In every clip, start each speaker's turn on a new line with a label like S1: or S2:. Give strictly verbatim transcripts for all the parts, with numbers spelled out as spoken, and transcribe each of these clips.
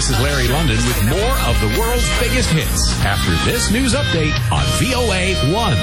S1: This is Larry London with more of the world's biggest hits after this news update on V O A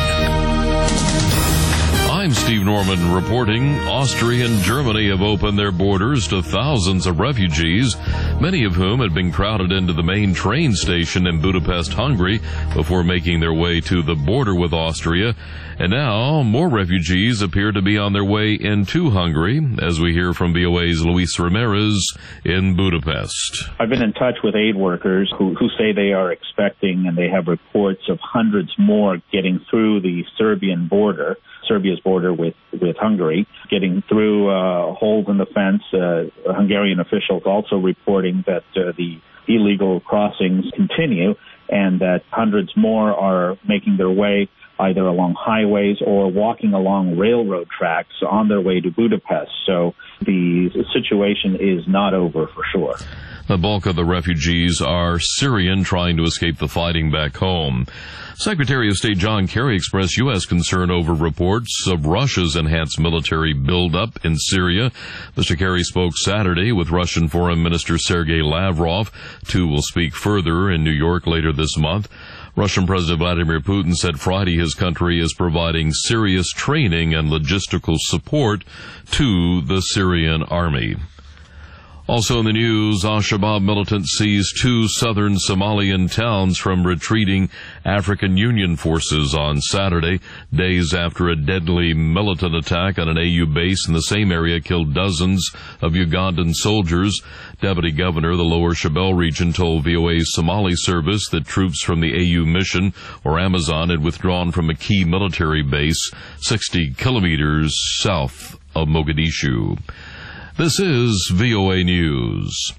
S1: one.
S2: I'm Steve Norman reporting. Austria and Germany have opened their borders to thousands of refugees, many of whom had been crowded into the main train station in Budapest, Hungary, before making their way to the border with Austria. And now more refugees appear to be on their way into Hungary, as we hear from V O A's Luis Ramirez in Budapest.
S3: I've been in touch with aid workers who, who say they are expecting, and they have reports of hundreds more getting through the Serbian border, Serbia's border with, with Hungary, getting through uh, holes in the fence. Uh, Hungarian officials also reporting that uh, the illegal crossings continue and that hundreds more are making their way either along highways or walking along railroad tracks on their way to Budapest. So the situation is not over for sure.
S2: The bulk of the refugees are Syrian trying to escape the fighting back home. Secretary of State John Kerry expressed U S concern over reports of Russia's enhanced military buildup in Syria. Mister Kerry spoke Saturday with Russian Foreign Minister Sergei Lavrov. Two will speak further in New York later this month. Russian President Vladimir Putin said Friday his country is providing serious training and logistical support to the Syrian army. Also in the news, Al-Shabaab militants seized two southern Somalian towns from retreating African Union forces on Saturday, days after a deadly militant attack on an A U base in the same area killed dozens of Ugandan soldiers. Deputy Governor of the Lower Shabelle region told V O A's Somali service that troops from the A U mission, or Amazon, had withdrawn from a key military base sixty kilometers south of Mogadishu. This is V O A News.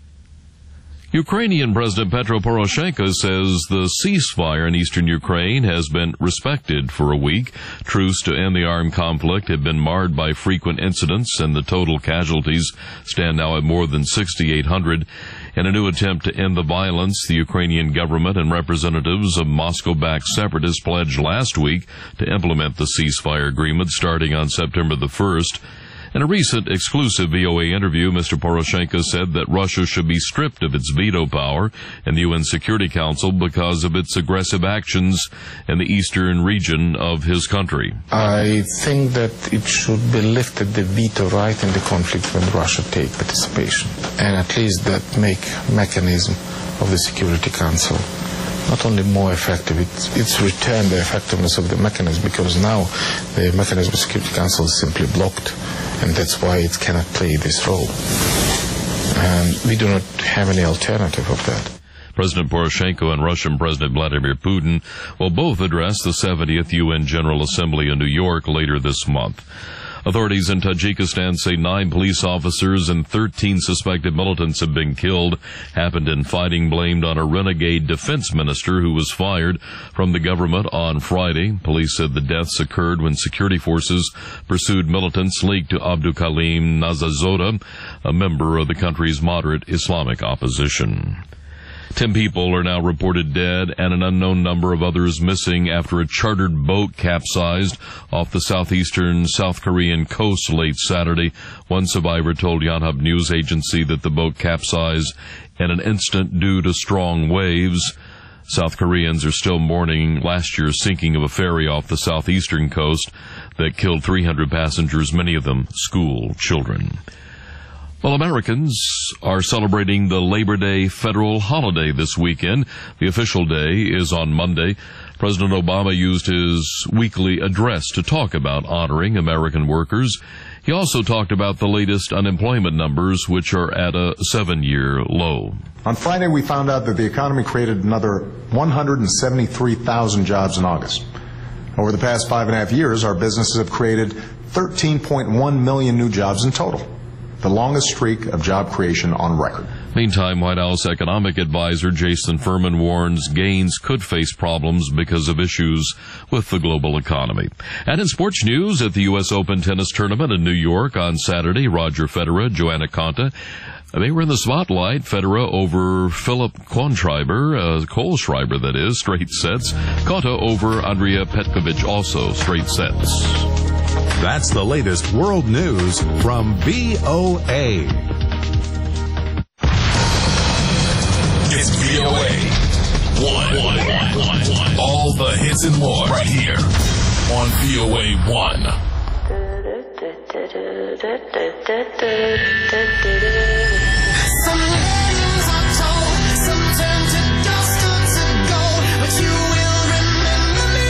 S2: Ukrainian President Petro Poroshenko says the ceasefire in eastern Ukraine has been respected for a week. Truce to end the armed conflict have been marred by frequent incidents, and the total casualties stand now at more than sixty-eight hundred. In a new attempt to end the violence, the Ukrainian government and representatives of Moscow-backed separatists pledged last week to implement the ceasefire agreement starting on September the first. In a recent exclusive V O A interview, Mister Poroshenko said that Russia should be stripped of its veto power in the U N Security Council because of its aggressive actions in the eastern region of his country.
S4: I think that it should be lifted, the veto right in the conflict, when Russia take participation, and at least that make mechanism of the Security Council not only more effective, it's, it's returned the effectiveness of the mechanism, because now the mechanism of the Security Council is simply blocked, and that's why it cannot play this role. And we do not have any alternative of that.
S2: President Poroshenko and Russian President Vladimir Putin will both address the seventieth U N General Assembly in New York later this month. Authorities in Tajikistan say nine police officers and thirteen suspected militants have been killed. Happened in fighting blamed on a renegade defense minister who was fired from the government on Friday. Police said the deaths occurred when security forces pursued militants linked to Abdul Kalim Nazazoda, a member of the country's moderate Islamic opposition. Ten people are now reported dead and an unknown number of others missing after a chartered boat capsized off the southeastern South Korean coast late Saturday. One survivor told Yonhap News Agency that the boat capsized in an instant due to strong waves. South Koreans are still mourning last year's sinking of a ferry off the southeastern coast that killed three hundred passengers, many of them school children. Well, Americans are celebrating the Labor Day federal holiday this weekend. The official day is on Monday. President Obama used his weekly address to talk about honoring American workers. He also talked about the latest unemployment numbers, which are at a seven-year low.
S5: On Friday, we found out that the economy created another one hundred seventy-three thousand jobs in August. Over the past five and a half years, our businesses have created thirteen point one million new jobs in total, the longest streak of job creation on record.
S2: Meantime, White House economic advisor Jason Furman warns gains could face problems because of issues with the global economy. And in sports news, at the U S Open tennis tournament in New York on Saturday, Roger Federer, Joanna Konta, they were in the spotlight. Federer over Philip Kohlschreiber, uh, Kohlschreiber that is, straight sets. Konta over Andrea Petkovic, also straight sets.
S1: That's the latest world news from V O A. this and more right here on V O A one.
S6: Some legends are told, some turn to dust or to gold, but you will remember me,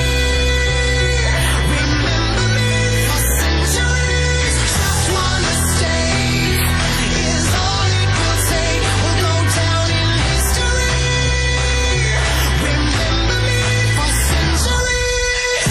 S6: remember me for centuries. Just one mistake is all it will take. We'll go down in history. Remember me for centuries.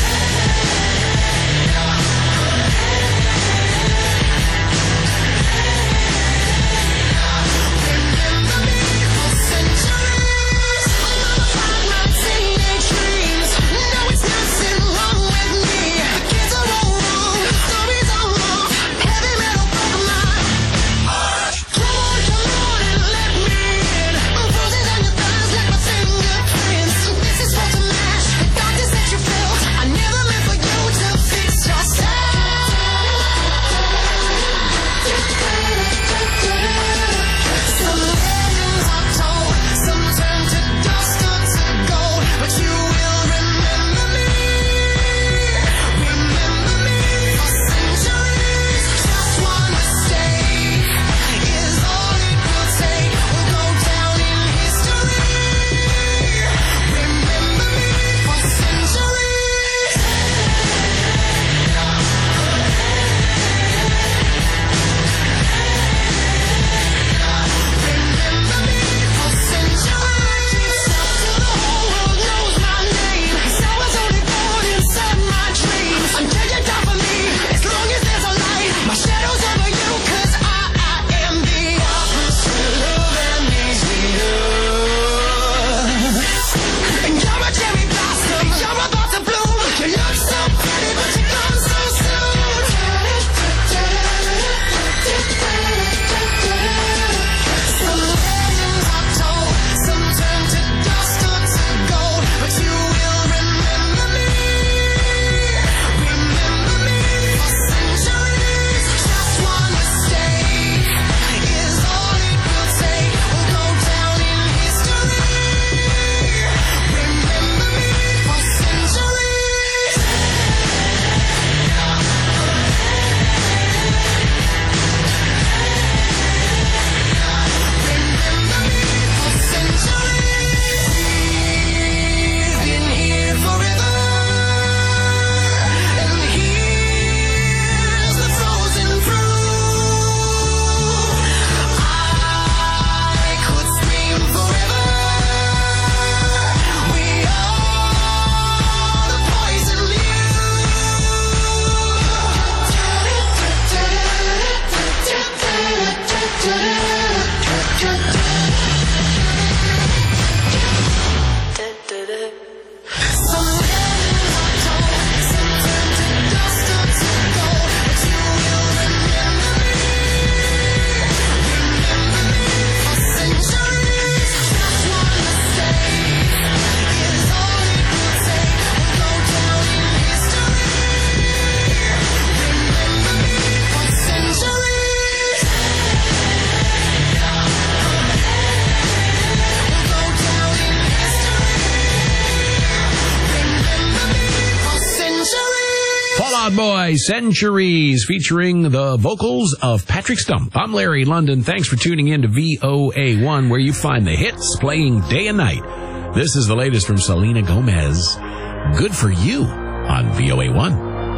S1: Out Boy, Centuries, featuring the vocals of Patrick Stump. I'm Larry London. Thanks for tuning in to V O A one, where you find the hits playing day and night. This is the latest from Selena Gomez. Good for You on V O A one.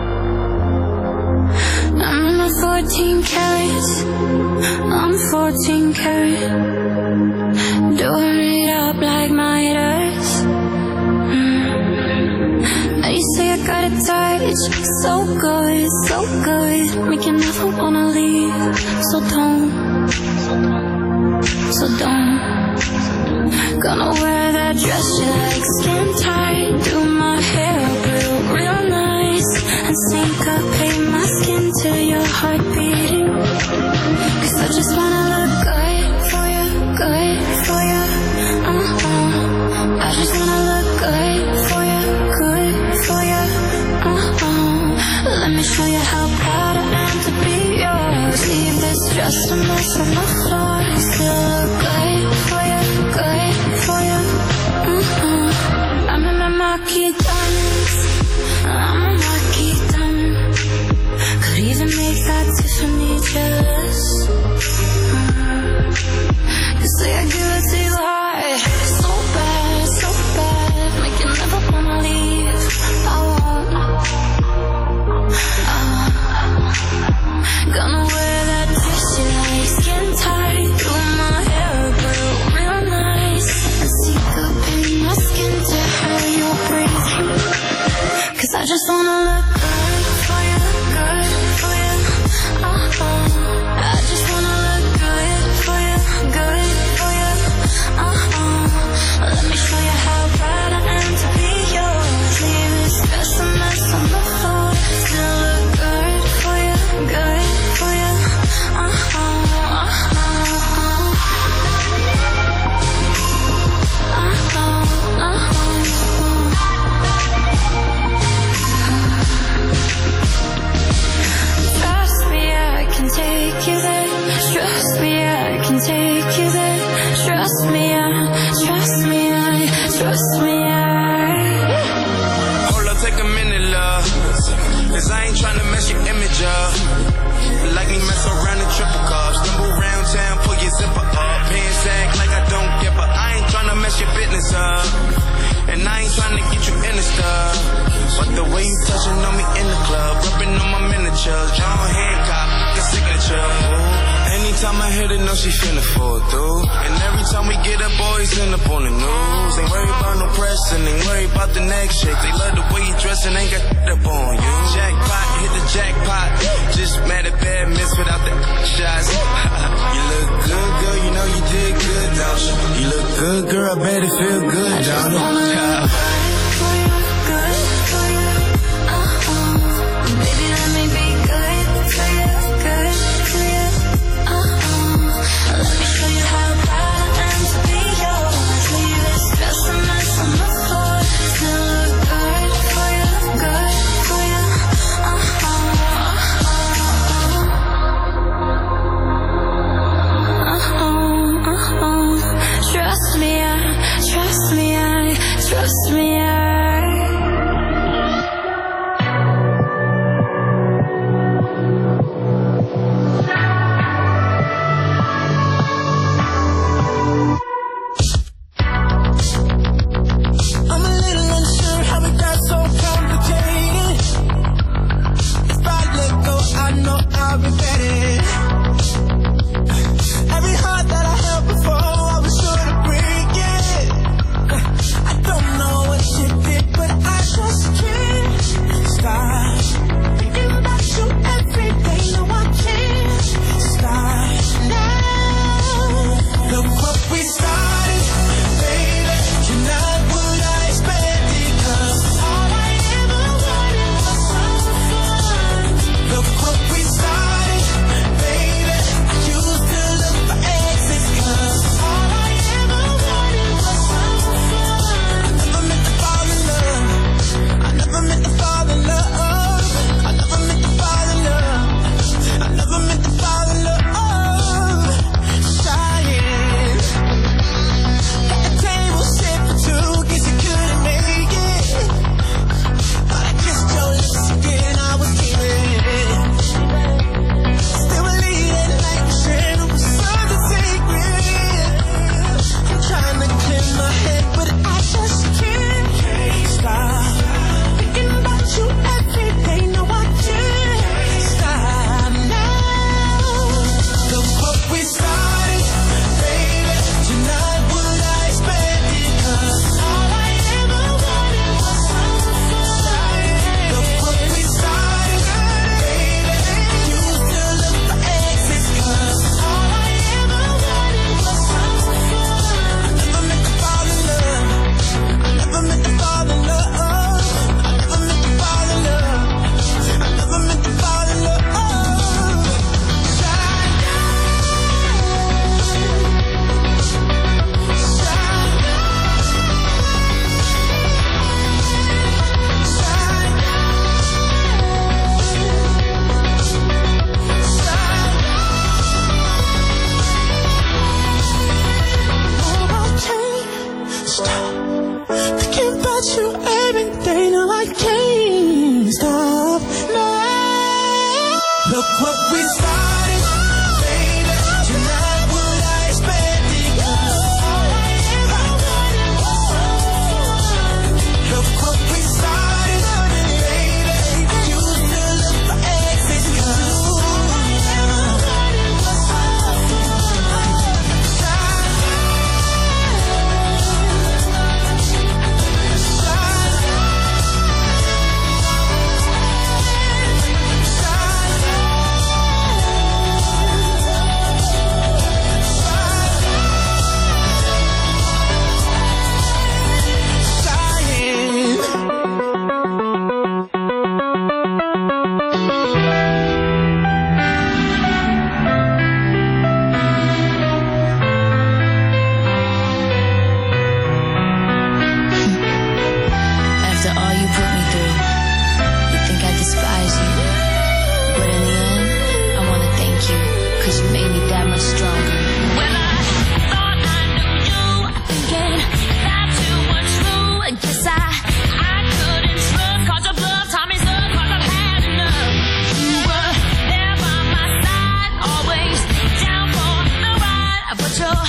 S7: I'm not fourteen carats. I'm fourteen carat. Doing it up like Midas. You say I got it tight, it's so good, so good. Make you never wanna leave, so don't, so don't. Gonna wear that dress you like, skin tight. Do my hair up real, real nice, and syncopate my skin to your heart beating. Cause I just wanna look good for you, good for you. Uh-huh. I just wanna look good for you, good for you. Uh-huh. Let me show you how proud I am to be yours. Leave this just a mess on the floor. Still look good for you, good for you. Uh-huh. take you there. Trust me, I, trust me, I, trust me, I.
S8: Hold up, take a minute, love. Cause I ain't tryna mess your image up. Like me mess around in triple cups. Stumble around town, pull your zipper up. Pants sag like I don't give a. I ain't tryna mess your business up. And I ain't tryna get you in the stuff. But the way you touching on me in the club, rubbing on my miniatures, John Hancock, the signature. Ooh. Anytime I hit it, know she finna fall through. And every time we get up, boys end up on the news. Ain't worried about no press and ain't worried about the next shit. They love the way you dress and ain't got up on you. Jackpot, hit the jackpot. Just mad at bad miss without the shots. You look good, girl, you know you did good, don't you? You look good, girl, I bet it feel good, don't it?
S7: Baby, let me be good for you, good for you. Uh-uh. Let me show you how proud I am to be yours. Leave this stress and mess on the floor. Still look good for you, good for you. Uh-uh. Uh-uh. Uh-uh. Trust me, I, trust me, I.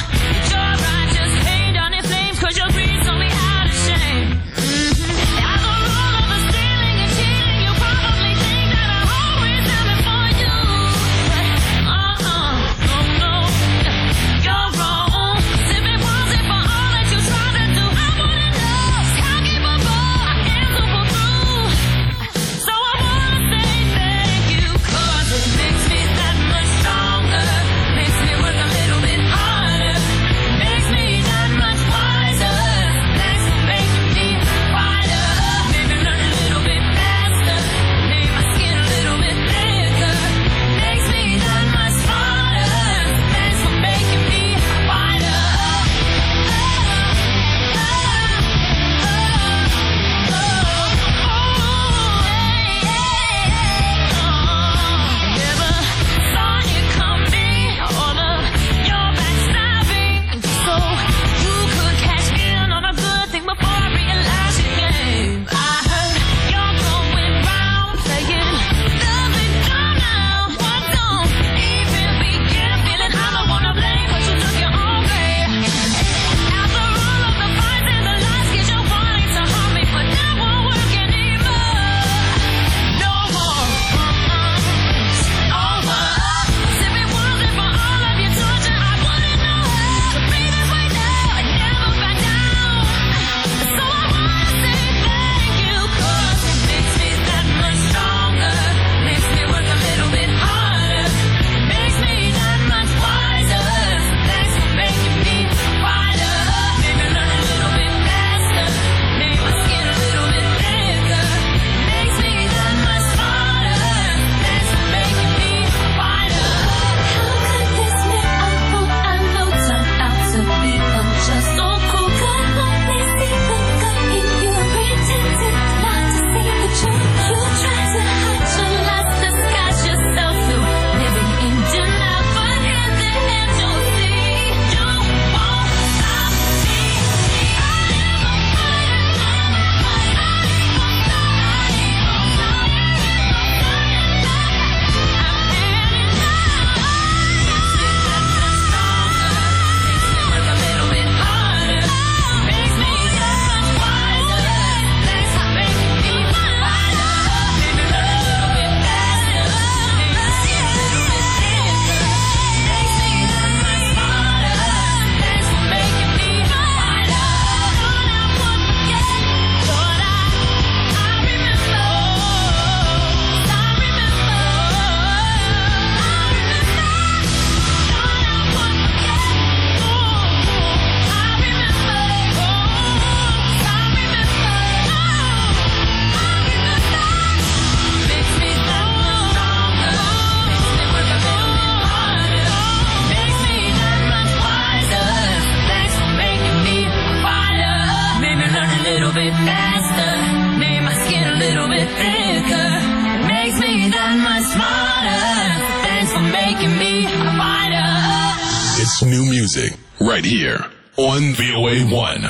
S9: It's new music right here on V O A one.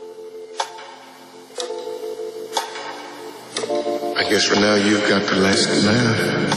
S10: I guess for now you've got the last laugh.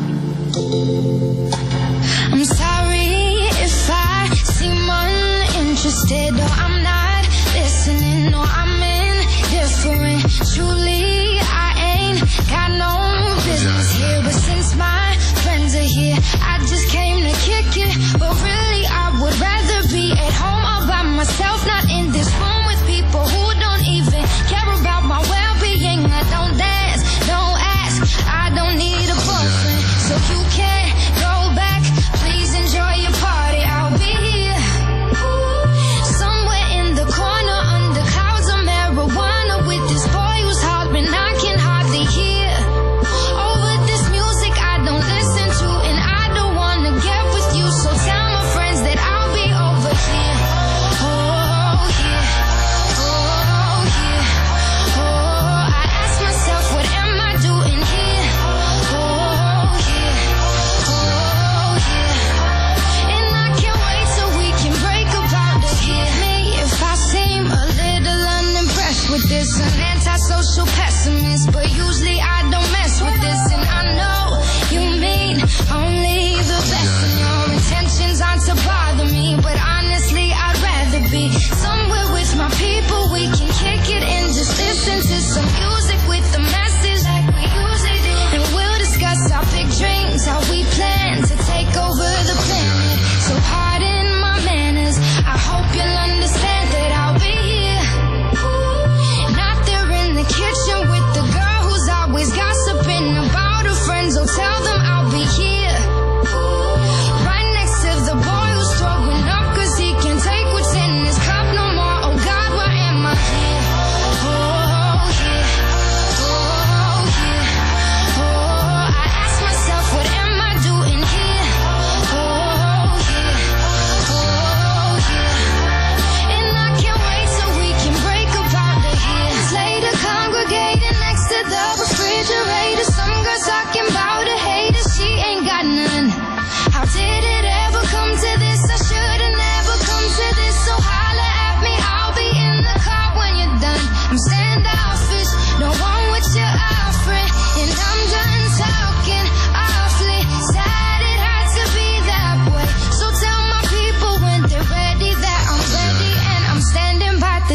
S7: I'm sorry if I seem uninterested, or I'm not listening, or I'm indifferent. Truly, I ain't got no business here, but since my friends are here, I just came to kick it. But really, I would rather be at home all by myself, not in this room with people who don't even care about my well-being. I don't dance, don't ask, I don't need a boyfriend, so you can't go back. Please enjoy your party, I'll be here somewhere in the corner under clouds of marijuana with this boy who's hollering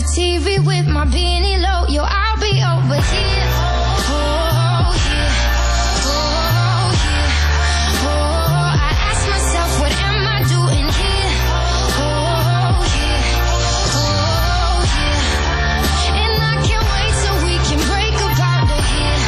S7: the T V with my beanie low. Yo, I'll be over here. Oh, yeah. Oh, yeah. Oh, I ask myself, what am I doing here? Oh, yeah. Oh, yeah. And I can't wait till we can break apart the here.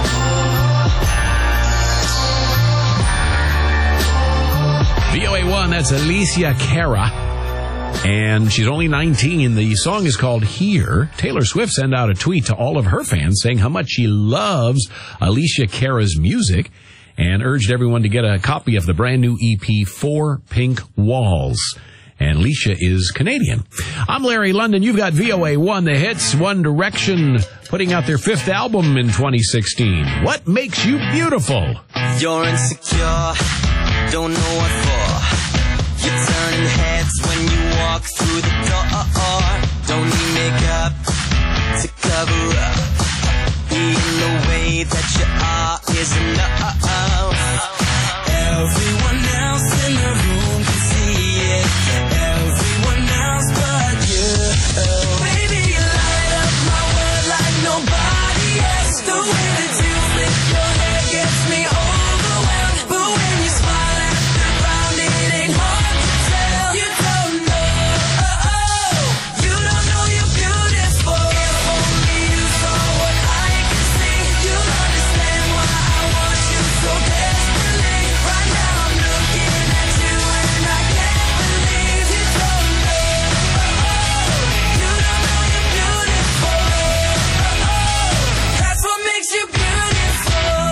S1: V O A one, that's Alicia Cara. And she's only nineteen. The song is called Here. Taylor Swift sent out a tweet to all of her fans saying how much she loves Alicia Cara's music and urged everyone to get a copy of the brand new E P, Four Pink Walls. And Alicia is Canadian. I'm Larry London. You've got V O A one, the hits. One Direction putting out their fifth album in twenty sixteen. What makes you beautiful?
S11: You're insecure, don't know what for. You're turning heads when you walk through the door. Don't need makeup to cover up. Being the way that you are is enough. Everyone else in the room can see it. Everyone else but you. Baby, you light up my world like nobody else. The way that you flip your hair gets me overwhelmed. But when you smile at the ground, it ain't hard to tell. You don't know, you don't know you're beautiful. If only you saw what I can see, you'll understand why I want you so desperately. Right now I'm looking at you and I can't believe you don't know, you don't know you're beautiful. That's what makes you beautiful.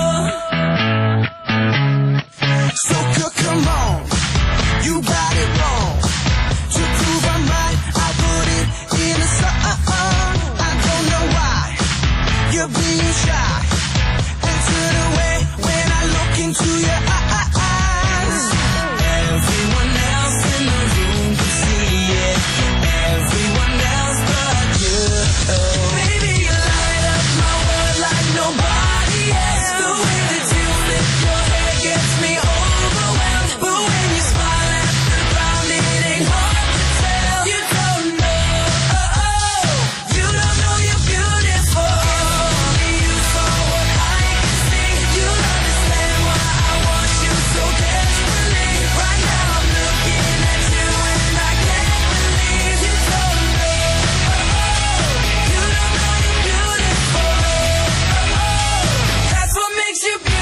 S11: So c- come on, you got it wrong. To prove I'm right, I put it in a song. I don't know why you're being shy and turn away when I look into your eyes. Everyone else in the room can see it. Everyone else but you. Baby, you light up my world like nobody else. The way that you flip your hair gets me overwhelmed. But when you smile at the ground, it ain't hard to tell. You don't know, you don't know you're beautiful. If only you saw what I can see, you'll understand why I want you so desperately. Right now I'm looking at you and I can't believe you don't know, you don't know you're beautiful. That's what makes you beautiful.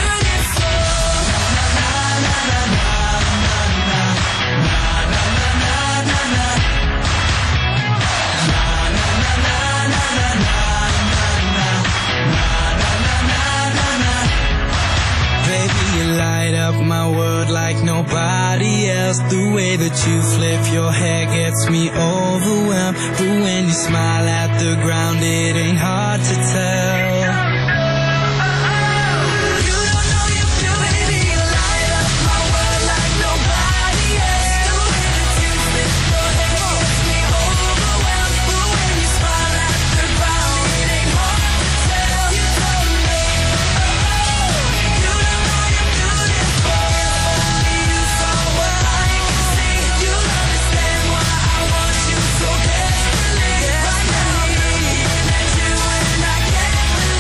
S11: Baby, you light up my world like nobody else. The way that you flip your hair gets me overwhelmed. But when you smile at the ground, it ain't hard to tell. You don't know you're beautiful. Baby, you light up my world like nobody else. The way that you flip your hair gets me overwhelmed. But when you smile at the ground, it ain't hard to tell. You don't know, you don't know you're beautiful. Only you saw what I can see, you'll understand why I want you so desperately. Right now I'm looking at you and I can't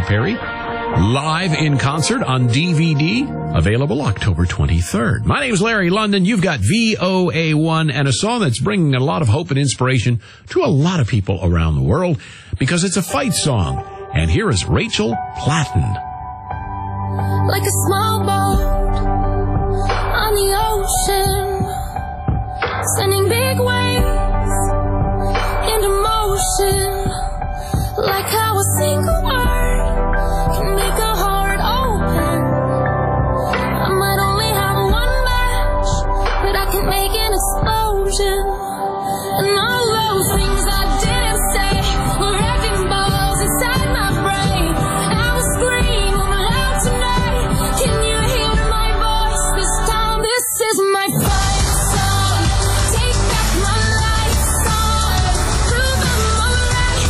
S1: Perry, live in concert on D V D, available October twenty-third. My name's Larry London. You've got V O A one and a song that's bringing a lot of hope and inspiration to a lot of people around the world because it's a fight song. And here is Rachel Platten.
S7: Like a small boat on the ocean, sending big waves into motion. Like how a single word can make a heart open. I might only have one match, but I can make an explosion. And all those things I didn't say were wrecking balls inside my brain. I will scream aloud tonight. Can you hear my voice this time? This is my fight song. Take back my life song. Prove I'm alright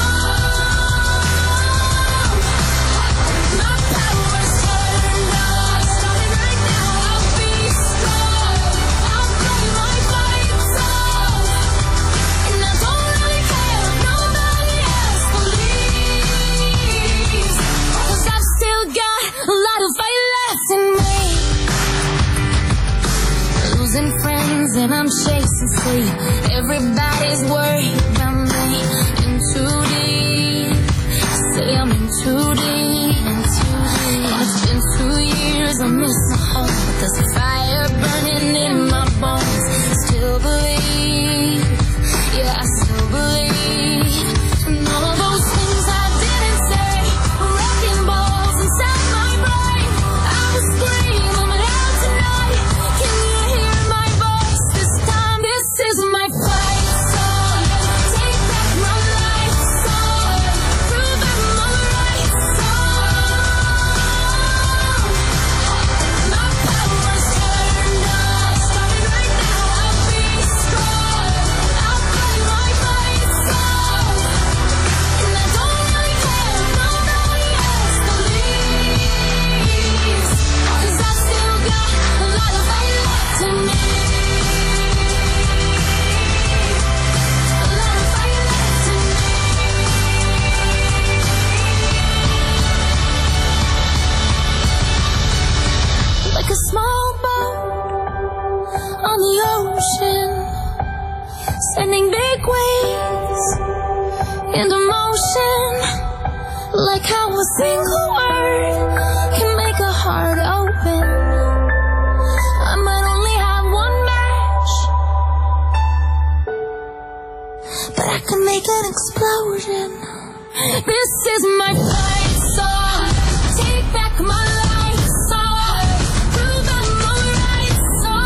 S7: song. My power's turned on. Starting right now, I'll be strong. I'll play my fight song. And I don't really care if nobody else believes. 'Cause I've still got a lot of fight left in me. Losing friends and I'm chasing sleep. Everybody's worried about me. In too deep. Say I'm in too deep. It's been two years, I miss my home. But there's a fire burning in my bones. Still believe. Yeah, I still believe. And all those things I didn't say were wrecking balls inside my brain. I will scream them out tonight. Can you hear my voice this time? This is my fight song. Take back my life song. Prove I'm alright song. My power's turned on. Starting right now, I'll be strong. I'll play my fight song. And I don't really care if nobody else believes. 'Cause I've still got a lot of fight left in me. A lot of fight left in me. Like a small boat on the ocean, sending big waves into motion. Like how a single word can make a heart open. I might only have one match, but I can make an explosion. This is my fight song. Take back my life song. Prove I'm alright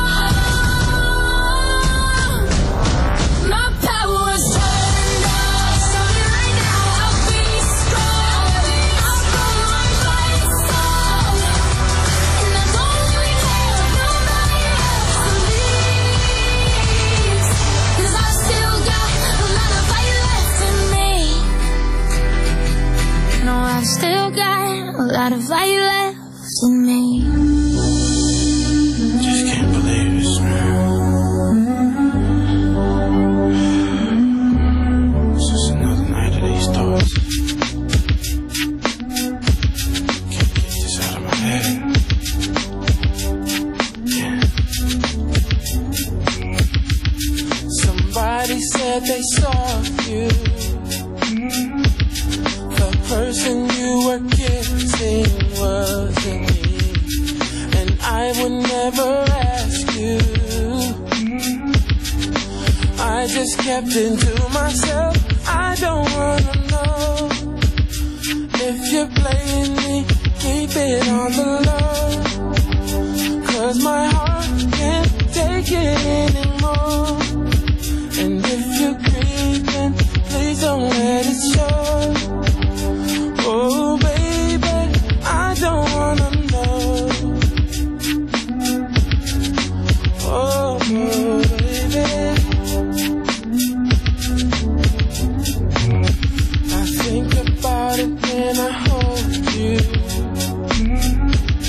S7: song. My power's turned on. Starting right now, I'll be strong. I'll play my fight song. And I don't really care if nobody else believes. 'Cause I've still got a lot of fight left in me. No, I've still got a lot of fight left in me.
S11: Just can't believe it's real. It's just another night of these thoughts. Can't get this out of my head. Yeah. Somebody said they saw you. The person you were kissing wasn't me. And I would never ask you. I just kept it to myself. I don't wanna know if you're playing me. Keep it on the low. 'Cause my heart can't take it anymore. And if you're creeping, please don't let it show. Oh baby, I don't wanna know. Oh baby, I think about it when I hold you.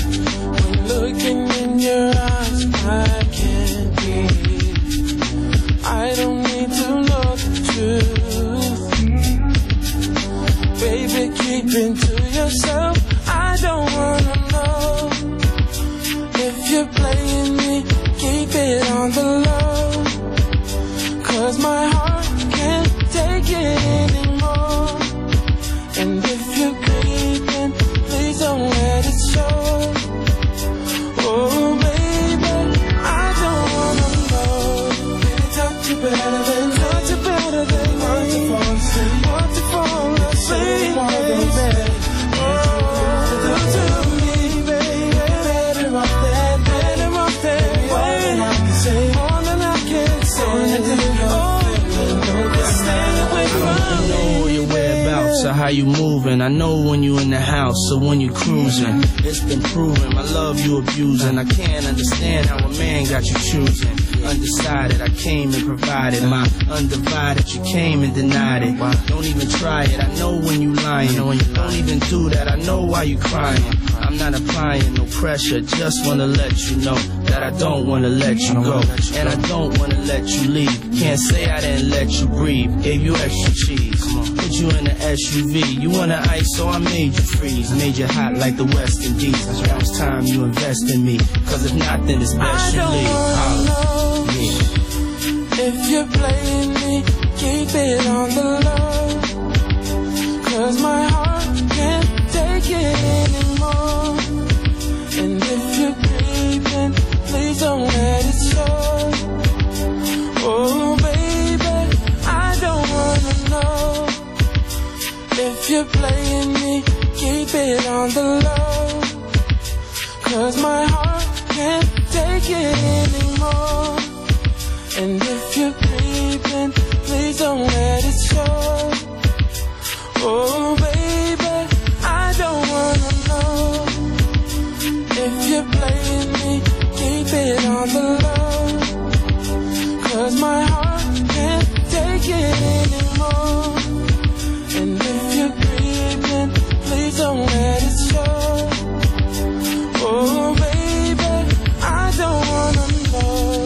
S12: how you moving. I know when you in the house, so when you cruising, it's been proven. My love you abusing. I can't understand how a man got you choosing. Undecided, I came and provided my undivided. You came and denied it. Don't even try it. I know when you lying. Don't even do that. I know why you crying. I'm not applying no pressure. Just wanna let you know that I don't wanna let you go, and I don't wanna let you leave. Can't say I didn't let you breathe. Gave you extra cheese. Put you in an S U V. You want an ice, so I made you freeze. Made you hot like the West Indies. Now it's time you invest in me. Cause if not, then it's best you leave. Oh, yeah.
S11: If you're playing me, keep it on the low. Cause my heart can't take it anymore. And if you're creeping, please don't let it show. Oh baby, I don't wanna know. If you're playing me, keep it on the low. Cause my heart can't take it anymore. And if you're creeping, please don't let it show. Oh baby, I don't wanna know. If you're playing me, keep it on the low. Cause my heart can't take it anymore. And if you're creeping, please don't let it show. Oh baby, I don't wanna know.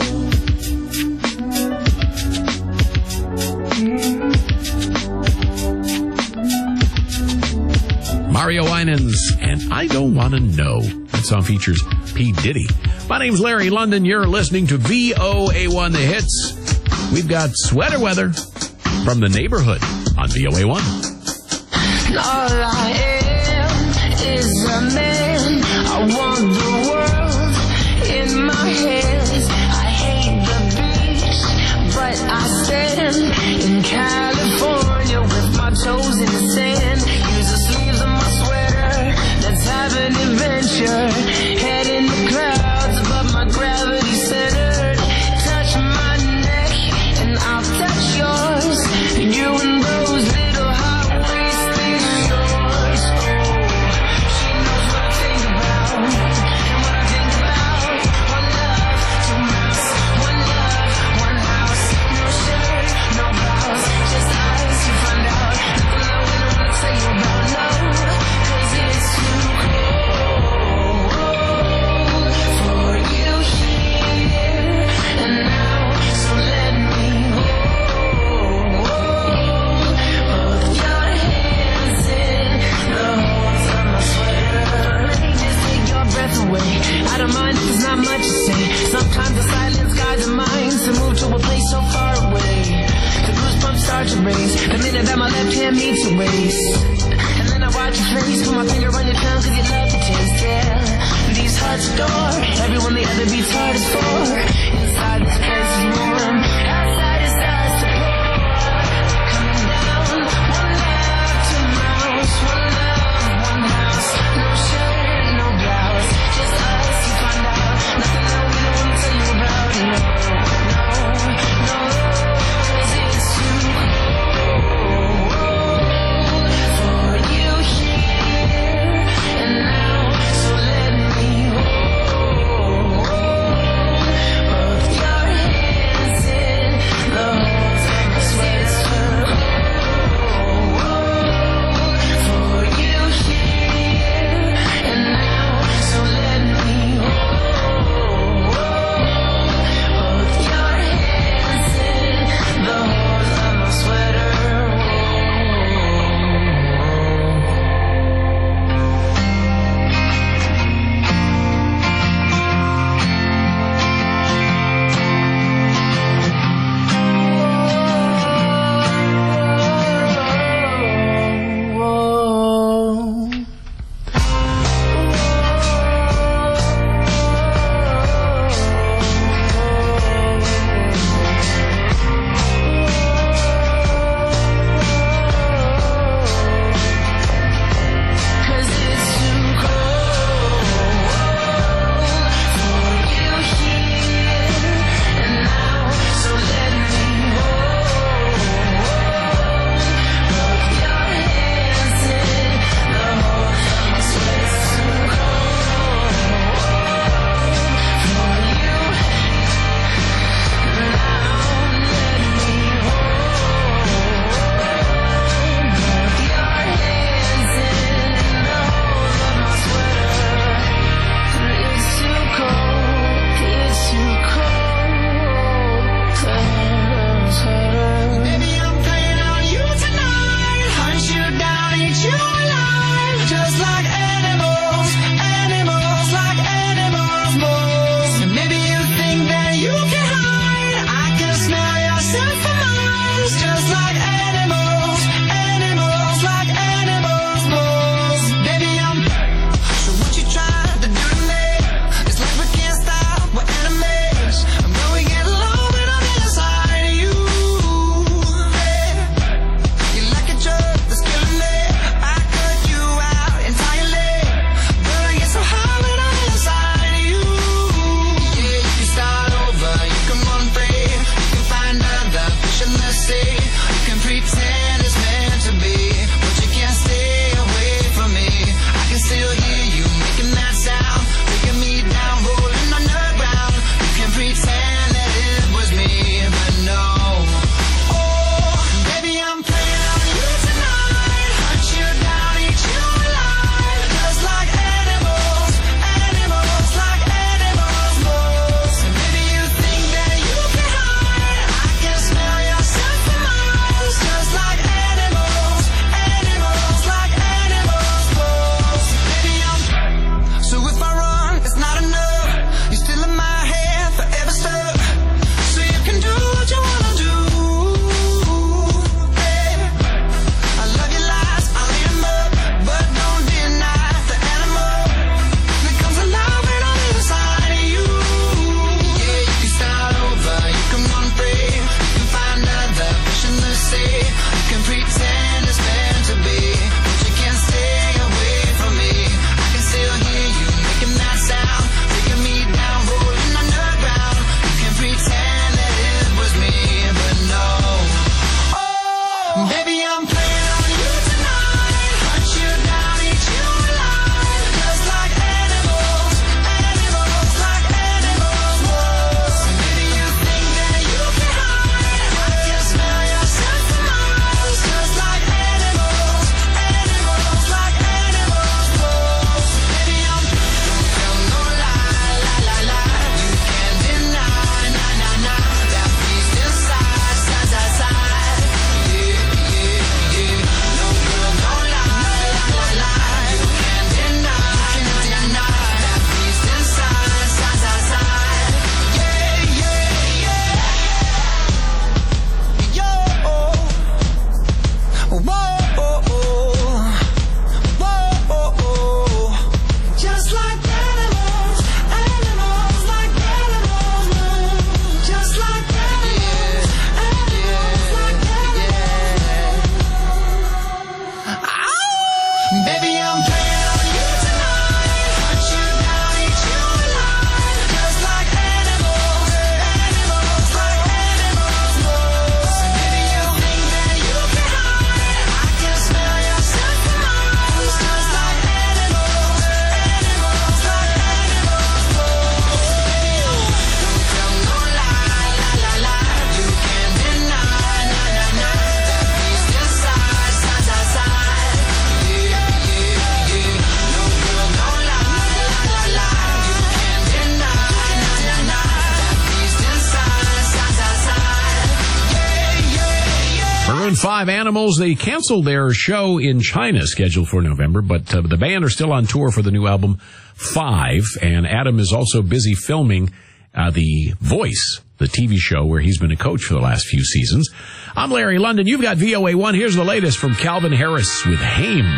S1: Mario Winans, and I Don't Wanna Know. That song features P. Diddy. My name's Larry London. You're listening to V O A one The Hits. We've got Sweater Weather from the Neighborhood on V O A one.
S6: All I am is a man. I want the world in my hands. I hate the beach, but I stand in California with my toes in the sand. Use the sleeves of my sweater. Let's have an adventure. Head in the clouds above my gravity centered. Touch my neck and I'll touch yours. You and those little high waisted shorts.
S1: Maroon five Animals, they canceled their show in China scheduled for November, but uh, the band are still on tour for the new album, Five, and Adam is also busy filming uh, The Voice, the T V show where he's been a coach for the last few seasons. I'm Larry London. You've got V O A one. Here's the latest from Calvin Harris with Haim.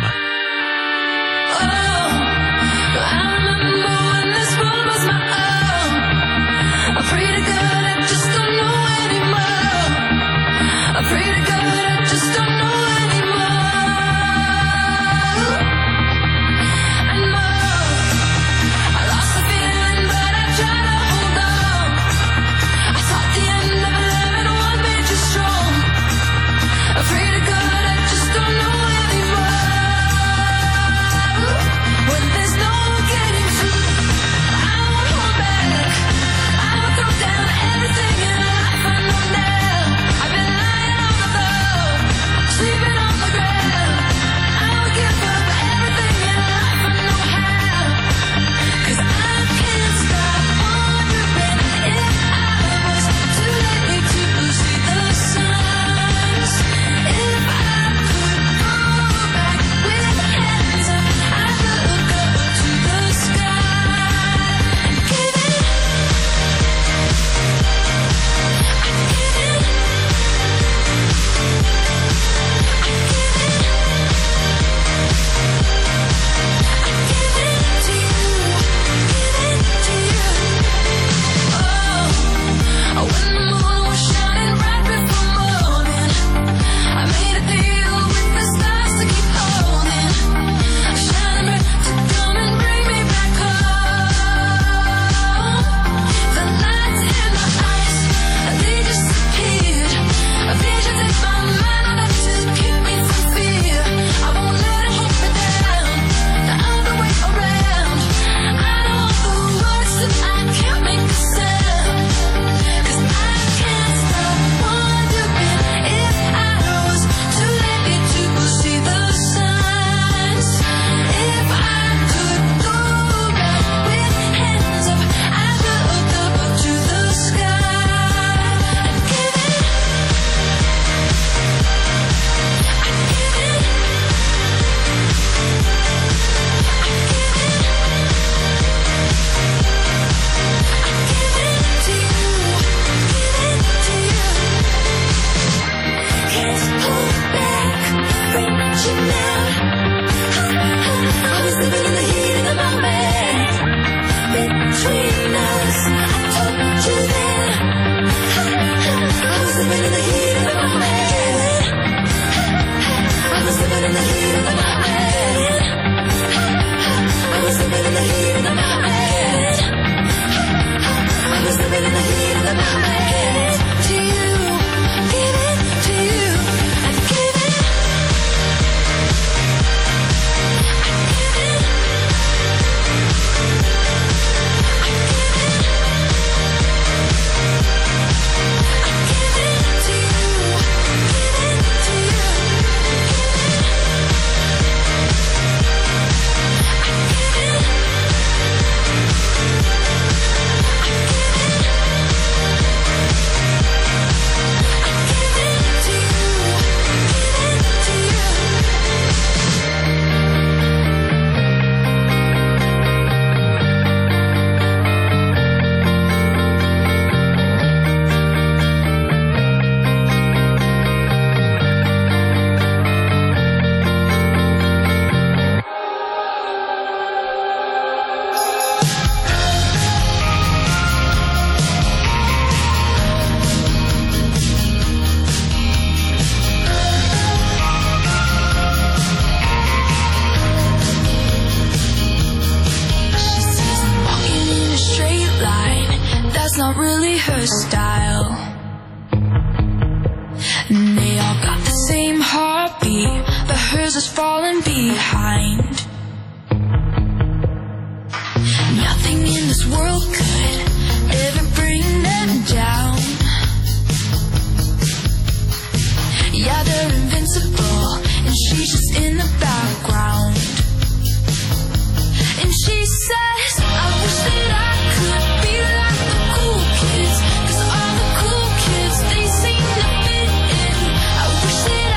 S7: Not really her style. And they all got the same heartbeat, but hers is falling behind. Nothing in this world could ever bring them down. Yeah, they're invincible, and she's just in the background. And she says, I wish that I could be like the cool kids, 'cause all the cool kids, they seem to fit in. I wish that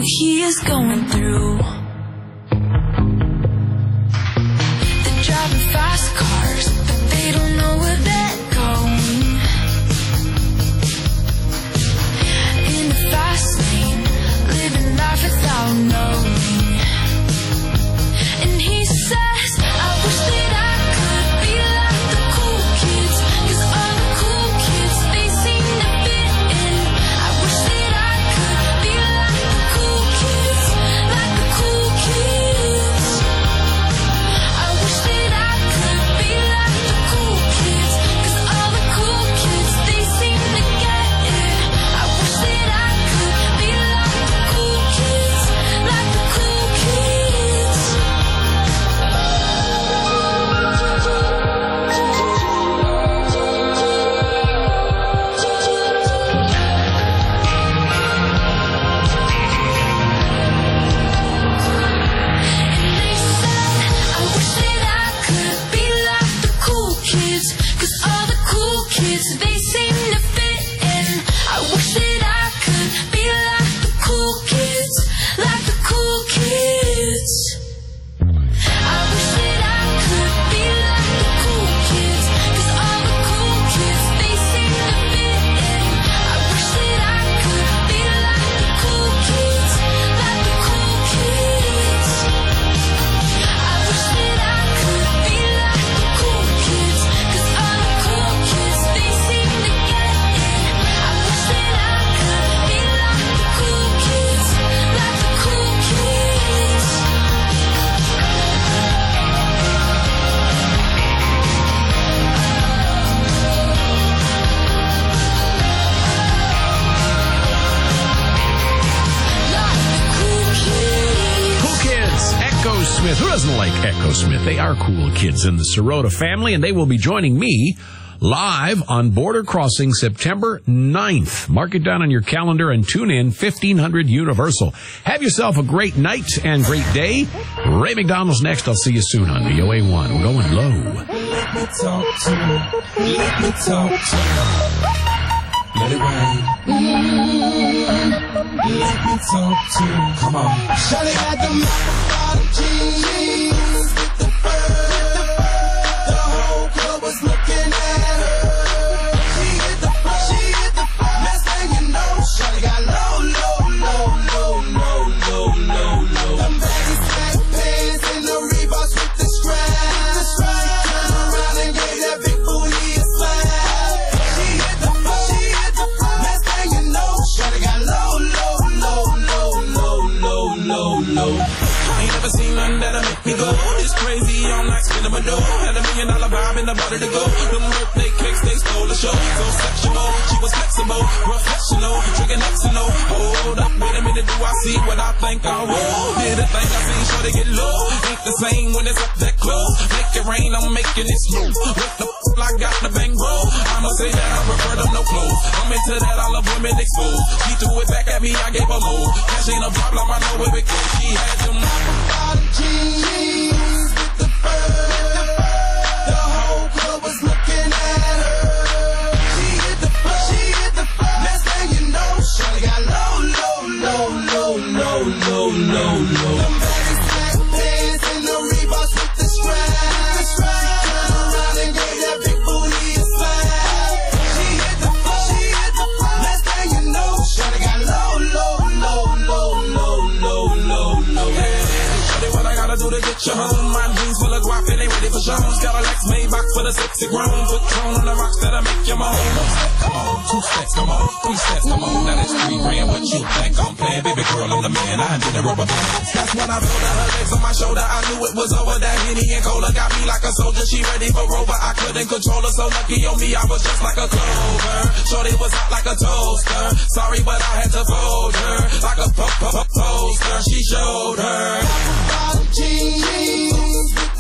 S7: he is going through. They're driving fast cars, but they don't know where they're going. In the fast lane, living life without knowing. And he says, I wish that I could be like the cool kids, 'cause all the cool kids, they seem to fit in. I wish that I could be like the cool kids, like the cool kids. I wish that I could be like the cool kids, 'cause all the cool kids, they seem to get it. I wish that I could be like the cool kids, like the cool kids. I wish that I could be like the cool kids, 'cause all the cool kids, they seem to fit in. I wish that I could be like the cool kids, like the cool kids. I wish that I could be like the cool kids, 'cause all the cool kids, they seem to fit in. I wish that I could be like the cool kids, like the cool kids. I wish that I could be like the cool kids, 'cause all the cool kids, they seem to get it. I wish that I could be like the cool kids, like the cool kids.
S1: Cool Kids, Echo Smith. Who doesn't like Echo Smith? They are cool kids in the Sirota family, and they will be joining me live on Border Crossing September ninth. Mark it down on your calendar and tune in, fifteen hundred Universal. Have yourself a great night and great day. Ray McDonald's next. I'll see you soon on V O A one. We're going low.
S11: Let me talk to you. Let me talk to you. Let it rain. Mm-hmm. Let me talk to you. Come on. Shawty got the bottom jeans with the fur. The whole club was looking at her. She hit the floor. She hit the floor. Next thing you know, Shawty got low, low, low, low, low, low, low, low. The baggy black pants and the Reeboks with the straps. Turn around and gave that big booty a slap. She hit the floor. She hit the floor. Next thing you know, Shawty got low, low, low, low, low, low, low, low. I ain't never seen nothing that'll make me go. It's crazy, I'm like spinning my dough. Had a million dollar vibe in the body to go. Them birthday cakes, they stole the show. So sexual, she was flexible, professional, drinking Xano. Hold up, wait a minute, do I see what I think I roll? Did a thing I seen, sure to get low. Ain't the same when it's up that close. Make it rain, I'm making it smooth. With the f***, I got the bang roll. I'ma say that I prefer them no clothes. I'm into that, I love women exposed. He threw it back at me, I gave her more. Cash ain't a problem, I know where it goes. She had them bottom jeans with the fur. The whole club was looking at her. She hit the floor. She hit the floor. Next thing you know, Shawty got low, low, low, low, low, low, low, low. Them baggy black pants and the Reeboks with the straps. Turn around and gave that big booty a slap. She hit the floor. She hit the floor. Next thing you know, Shawty got low, low, low, low, low, low, low, low. Shawty, what I gotta do to get you home? My jeans full of guap and they ready for shows. Got a Lex Maybach for the sexy grown. Put Tron on the rocks that'll make you moan. Come on, two steps, come on, three steps, come on. Now that's three grand. What you think I'm playing? Baby girl, I'm the man. I did the rubber bands. That's when I told her her legs on my shoulder. I knew it was over. That Henny and Cola got me like a soldier. She ready for Rover. I couldn't control her. So lucky on me, I was just like a clover. Shorty was hot like a toaster. Sorry, but I had to fold her like a po po po poster. She showed her bottom jeans with